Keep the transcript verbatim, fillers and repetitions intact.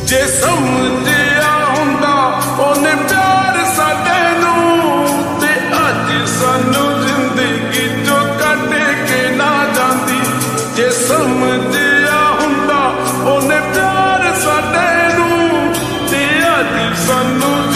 जे समझिया हुंदा ओने प्यार साडे नूं ते अज सानू जिंदगी चों कट के ना जांदी। जे समझिया हुंदा ओने प्यार साडे नूं ते अज सानू